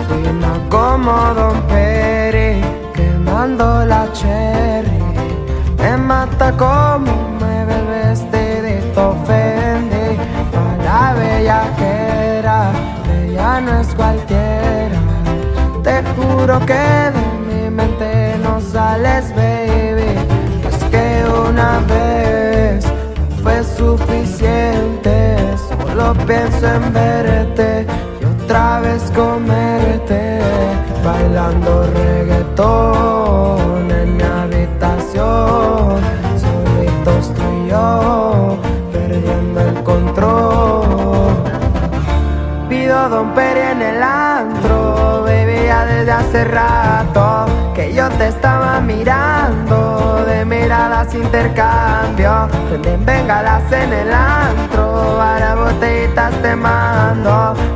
fina como Don Peri, quemando la cherry. Me mata como me ve el vestidito Fendi. Pa' la bellaquera, ella no es cualquiera. Te juro que de mi mente no sales, baby. Es que una vez no fue suficiente. Solo pienso en verte y otra vez comerte. Bailando reggaetón en mi habitación, solitos tú y yo, perdiendo el control. Pido Don Peri en el antro, baby, ya desde hace rato que yo te estaba mirando, de miradas intercambio. Prenden bengalas en el antro, para botellitas te mando.